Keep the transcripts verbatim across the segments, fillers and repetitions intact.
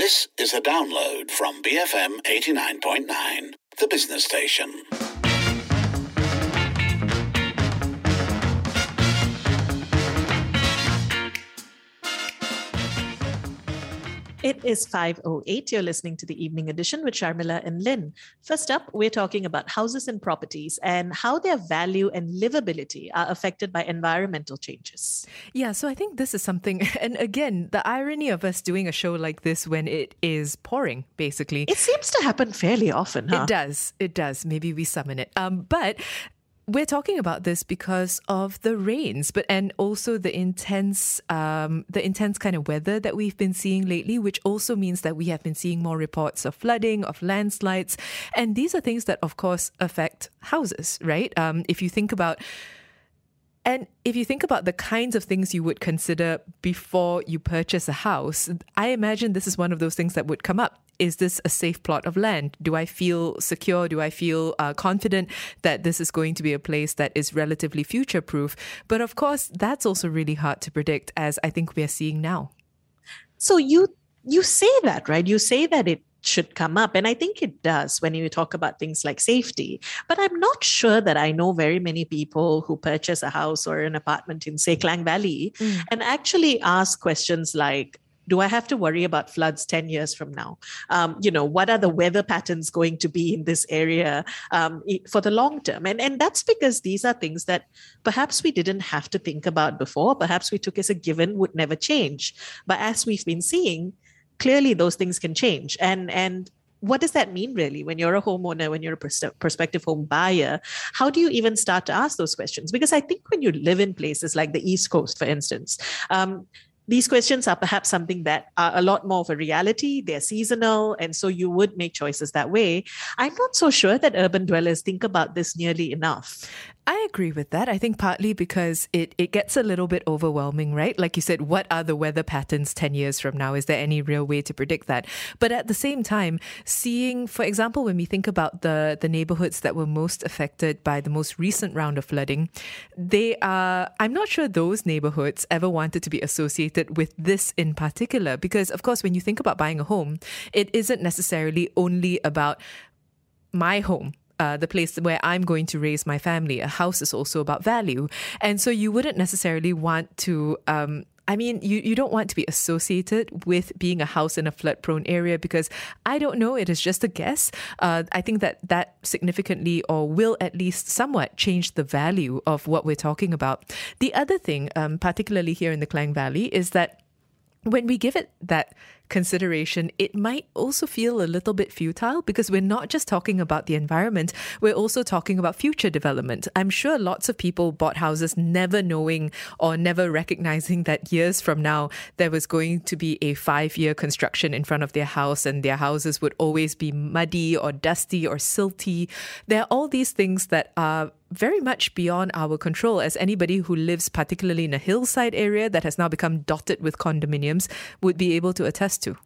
This is a download from B F M eighty-nine point nine, the business station. It is five oh eight. You're listening to the Evening Edition with Sharmila and Lynn. First up, we're talking about houses and properties and how their value and livability are affected by environmental changes. Yeah, so I think this is something, and again, the irony of us doing a show like this when it is pouring, basically. It seems to happen fairly often, huh? It does. It does. Maybe we summon it. Um, but... We're talking about this because of the rains, but and also the intense, um, the intense kind of weather that we've been seeing lately, which also means that we have been seeing more reports of flooding, of landslides, and these are things that, of course, affect houses, right? Um, if you think about. And if you think about the kinds of things you would consider before you purchase a house, I imagine this is one of those things that would come up. Is this a safe plot of land? Do I feel secure? Do I feel uh, confident that this is going to be a place that is relatively future-proof? But of course, that's also really hard to predict, as I think we are seeing now. So you you say that, right? You say that it should come up. And I think it does when you talk about things like safety. But I'm not sure that I know very many people who purchase a house or an apartment in, say, Klang Valley mm. and actually ask questions like, do I have to worry about floods ten years from now? Um, you know, what are the weather patterns going to be in this area um, for the long term? And, and that's because these are things that perhaps we didn't have to think about before. Perhaps we took as a given would never change. But as we've been seeing, clearly those things can change. And, and what does that mean really when you're a homeowner, when you're a pers- prospective home buyer? How do you even start to ask those questions? Because I think when you live in places like the East Coast, for instance, um, these questions are perhaps something that are a lot more of a reality. They're seasonal. And so you would make choices that way. I'm not so sure that urban dwellers think about this nearly enough. I agree with that. I think partly because it, it gets a little bit overwhelming, right? Like you said, what are the weather patterns ten years from now? Is there any real way to predict that? But at the same time, seeing, for example, when we think about the, the neighborhoods that were most affected by the most recent round of flooding, they are, I'm not sure those neighborhoods ever wanted to be associated with this in particular. Because, of course, when you think about buying a home, it isn't necessarily only about my home. Uh, the place where I'm going to raise my family. A house is also about value. And so you wouldn't necessarily want to, um, I mean, you, you don't want to be associated with being a house in a flood-prone area because I don't know, it is just a guess. Uh, I think that that significantly or will at least somewhat change the value of what we're talking about. The other thing, um, particularly here in the Klang Valley, is that when we give it that consideration, it might also feel a little bit futile because we're not just talking about the environment, we're also talking about future development. I'm sure lots of people bought houses never knowing or never recognizing that years from now there was going to be a five-year construction in front of their house and their houses would always be muddy or dusty or silty. There are all these things that are very much beyond our control, as anybody who lives particularly in a hillside area that has now become dotted with condominiums would be able to attest to.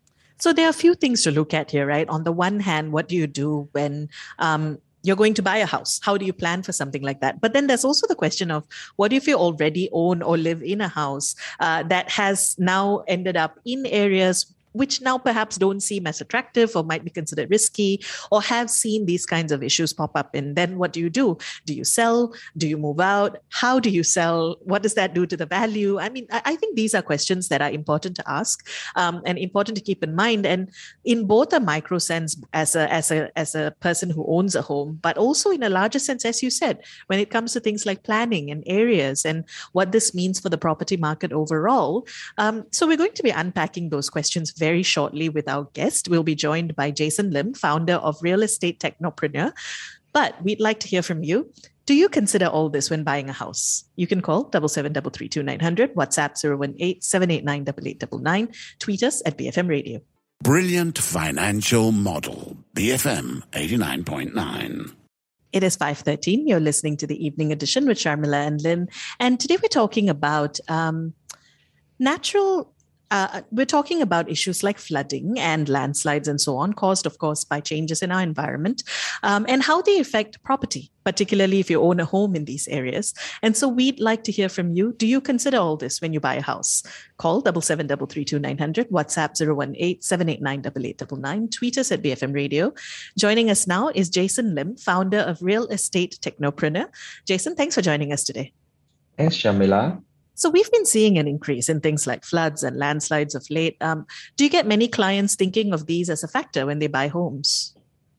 So there are a few things to look at here, right? On the one hand, what do you do when um, you're going to buy a house? How do you plan for something like that? But then there's also the question of what if you already own or live in a house uh, that has now ended up in areas which now perhaps don't seem as attractive or might be considered risky or have seen these kinds of issues pop up. And then what do you do? Do you sell? Do you move out? How do you sell? What does that do to the value? I mean, I, I think these are questions that are important to ask um, and important to keep in mind. And in both a micro sense as a, as a, as a person who owns a home, but also in a larger sense, as you said, when it comes to things like planning and areas and what this means for the property market overall. Um, so we're going to be unpacking those questions very shortly with our guest. We'll be joined by Jason Lim, founder of Real Estate Technopreneur. But we'd like to hear from you. Do you consider all this when buying a house? You can call seven seven three three two nine zero zero, WhatsApp zero one eight seven eight nine eight eight nine nine, tweet us at B F M Radio. Brilliant financial model. B F M eighty-nine point nine. It is five thirteen. You're listening to the Evening Edition with Sharmila and Lynn. And today we're talking about um, natural Uh, we're talking about issues like flooding and landslides and so on, caused, of course, by changes in our environment, um, and how they affect property, particularly if you own a home in these areas. And so we'd like to hear from you. Do you consider all this when you buy a house? Call seven seven three three two nine zero zero, WhatsApp zero one eight seven eight nine eight eight nine nine, tweet us at B F M Radio. Joining us now is Jason Lim, founder of Real Estate Technopreneur. Jason, thanks for joining us today. Thanks, Shamila. So we've been seeing an increase in things like floods and landslides of late. Um, do you get many clients thinking of these as a factor when they buy homes?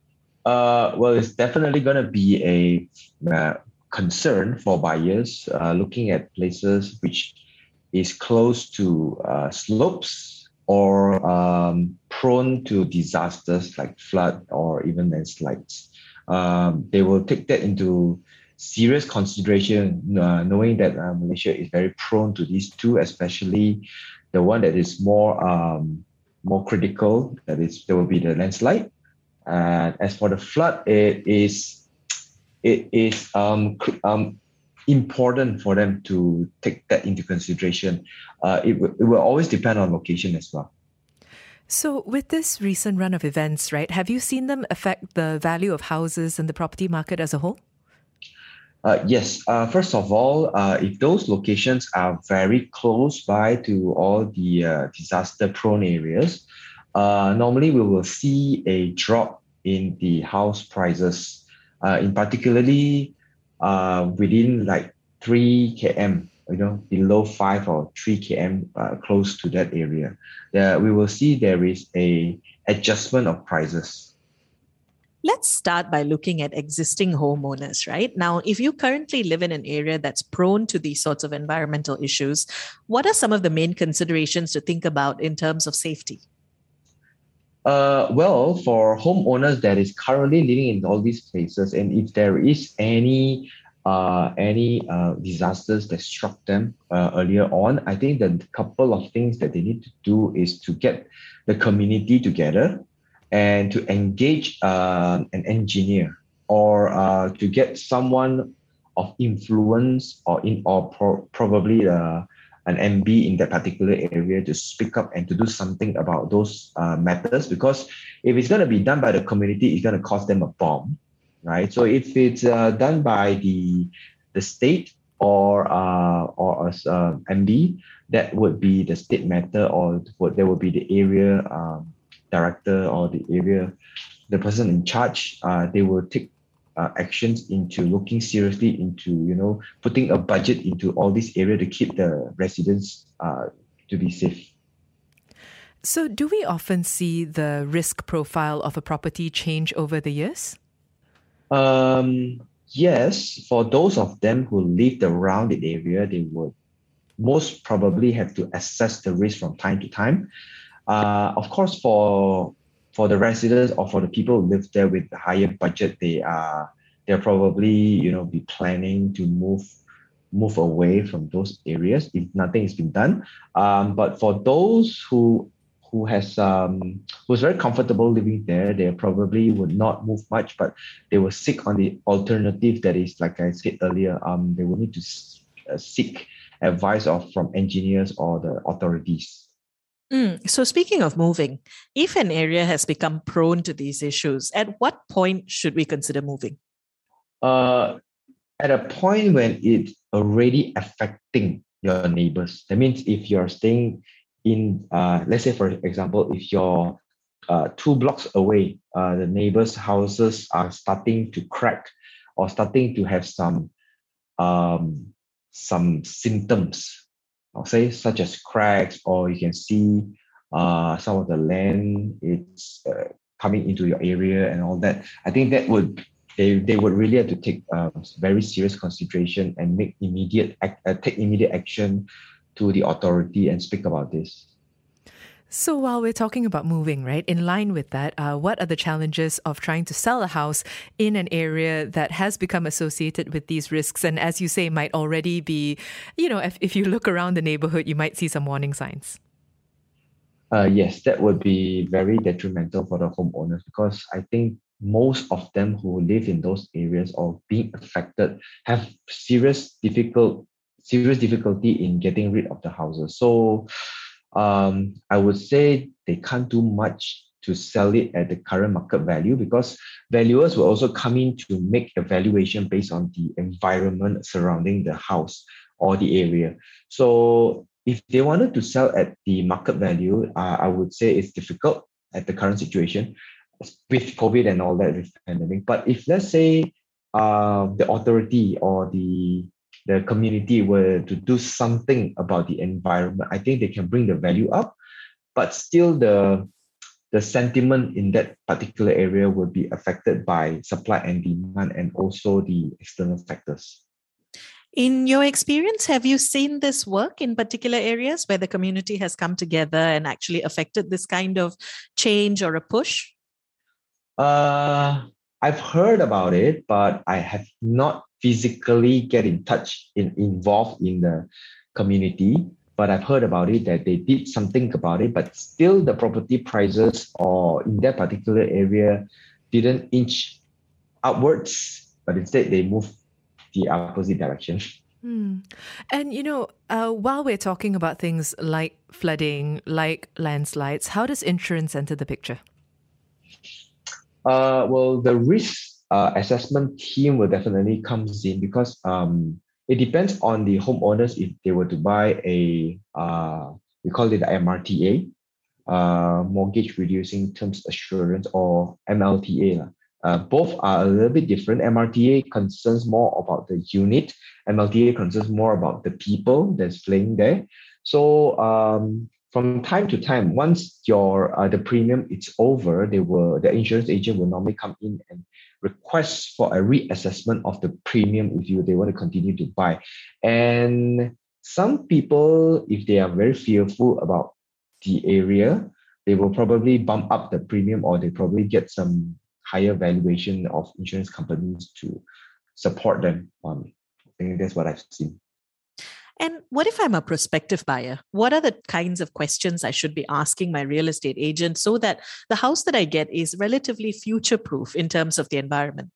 Uh, well, it's definitely going to be a uh, concern for buyers uh, looking at places which is close to uh, slopes or um, prone to disasters like flood or even landslides. Um, they will take that into serious consideration, uh, knowing that uh, Malaysia is very prone to these two, especially the one that is more um, more critical. That is, there will be the landslide. And as for the flood, it is it is um, um, important for them to take that into consideration. Uh, it, w- it will always depend on location as well. So with this recent run of events, right, have you seen them affect the value of houses and the property market as a whole? Uh, yes. Uh, first of all, uh, if those locations are very close by to all the uh, disaster-prone areas, uh, normally we will see a drop in the house prices, uh, in particularly uh, within like three kilometers, you know, below five or three kilometers, uh, close to that area. There, we will see there is a adjustment of prices. Let's start by looking at existing homeowners, right? Now, if you currently live in an area that's prone to these sorts of environmental issues, what are some of the main considerations to think about in terms of safety? Uh, well, for homeowners that is currently living in all these places, and if there is any uh, any uh, disasters that struck them uh, earlier on, I think the couple of things that they need to do is to get the community together and to engage uh, an engineer or uh, to get someone of influence or in or pro- probably uh, an M B in that particular area to speak up and to do something about those uh, matters. Because if it's going to be done by the community, it's going to cost them a bomb, right? So if it's uh, done by the the state or uh, or as uh, M B, that would be the state matter, or would, there would be the area um, director or the area, the person in charge. Uh, they will take uh, actions into looking seriously into, you know, putting a budget into all this area to keep the residents uh, to be safe. So do we often see the risk profile of a property change over the years? Um, yes, for those of them who live around the area, they would most probably have to assess the risk from time to time. Uh, of course, for for the residents or for the people who live there with the higher budget, they are they're probably, you know, be planning to move move away from those areas if nothing has been done. Um, but for those who who has um, who's very comfortable living there, they probably would not move much, but they will seek on the alternative that is, like I said earlier, um, they will need to uh, seek advice of from engineers or the authorities. Mm. So speaking of moving, if an area has become prone to these issues, at what point should we consider moving? Uh, at a point when it's already affecting your neighbors. That means if you're staying in, uh, let's say, for example, if you're uh, two blocks away, uh, the neighbors' houses are starting to crack or starting to have some um, some symptoms, I'll say, such as cracks, or you can see uh, some of the land it's uh, coming into your area and all that. I think that would they they would really have to take uh, very serious consideration and make immediate act, uh, take immediate action to the authority and speak about this. So while we're talking about moving, right, in line with that, uh, what are the challenges of trying to sell a house in an area that has become associated with these risks? And as you say, might already be, you know, if, if you look around the neighborhood, you might see some warning signs. Uh, yes, that would be very detrimental for the homeowners, because I think most of them who live in those areas or being affected have serious difficult serious difficulty in getting rid of the houses. So um, I would say they can't do much to sell it at the current market value, because valuers will also come in to make a valuation based on the environment surrounding the house or the area. So if they wanted to sell at the market value, uh, I would say it's difficult at the current situation with COVID and all that, with pandemic. But if let's say uh, the authority or the the community were to do something about the environment, I think they can bring the value up, but still the the sentiment in that particular area will be affected by supply and demand and also the external factors. In your experience, have you seen this work in particular areas where the community has come together and actually affected this kind of change or a push? Uh, I've heard about it, but I have not physically get in touch, in, involved in the community. But I've heard about it, that they did something about it, but still the property prices or in that particular area didn't inch upwards, but instead they moved the opposite direction. Hmm. And, you know, uh, while we're talking about things like flooding, like landslides, how does insurance enter the picture? Uh, well, the risk uh, assessment team will definitely comes in, because um, it depends on the homeowners if they were to buy a, uh, we call it the M R T A, uh, Mortgage Reducing Terms Assurance, or M L T A. Uh, both are a little bit different. M R T A concerns more about the unit. M L T A concerns more about the people that's playing there. So um, from time to time, once your uh, the premium is over, they will the insurance agent will normally come in and request for a reassessment of the premium if you they want to continue to buy. And some people, if they are very fearful about the area, they will probably bump up the premium, or they probably get some higher valuation of insurance companies to support them. Um, I think that's what I've seen. And what if I'm a prospective buyer? What are the kinds of questions I should be asking my real estate agent so that the house that I get is relatively future-proof in terms of the environment?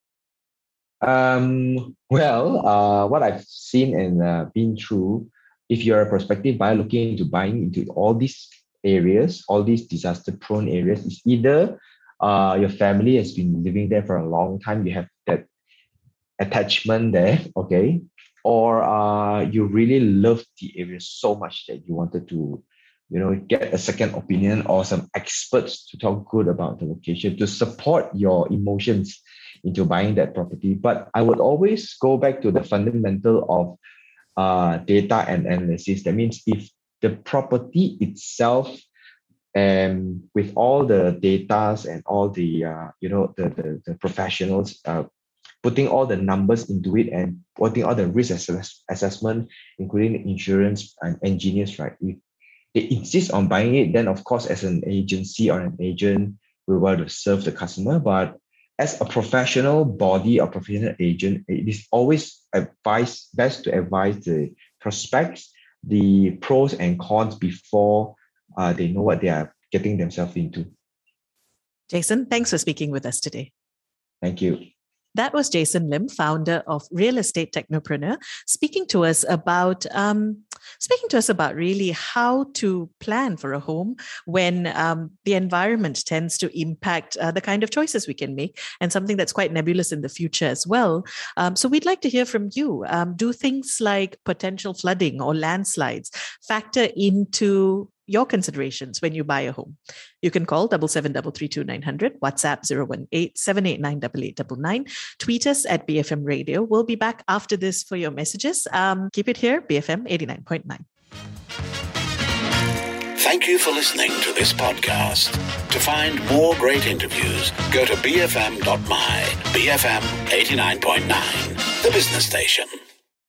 Um, well, uh, what I've seen and uh, been through, if you're a prospective buyer looking into buying into all these areas, all these disaster-prone areas, is either uh, your family has been living there for a long time, you have that attachment there, okay? Or uh, you really love the area so much that you wanted to, you know, get a second opinion or some experts to talk good about the location to support your emotions into buying that property. But I would always go back to the fundamental of uh, data and analysis. That means if the property itself, and with all the data and all the, uh, you know, the, the, the professionals, uh, putting all the numbers into it and putting all the risk assess- assessment, including insurance and engineers, right? If they insist on buying it, then of course, as an agency or an agent, we want to serve the customer. But as a professional body or professional agent, it is always advised, best to advise the prospects, the pros and cons before uh, they know what they are getting themselves into. Jason, thanks for speaking with us today. Thank you. That was Jason Lim, founder of Real Estate Technopreneur, speaking to us about um, speaking to us about really how to plan for a home when um, the environment tends to impact uh, the kind of choices we can make, and something that's quite nebulous in the future as well. Um, so we'd like to hear from you. Um, do things like potential flooding or landslides factor into your considerations when you buy a home? You can call seven seven seven three two nine zero zero, WhatsApp zero one eight seven eight nine eight eight nine nine, tweet us at B F M Radio. We'll be back after this for your messages. Um, keep it here, B F M eighty-nine point nine. Thank you for listening to this podcast. To find more great interviews, go to b f m dot my, B F M eighty-nine point nine, the business station.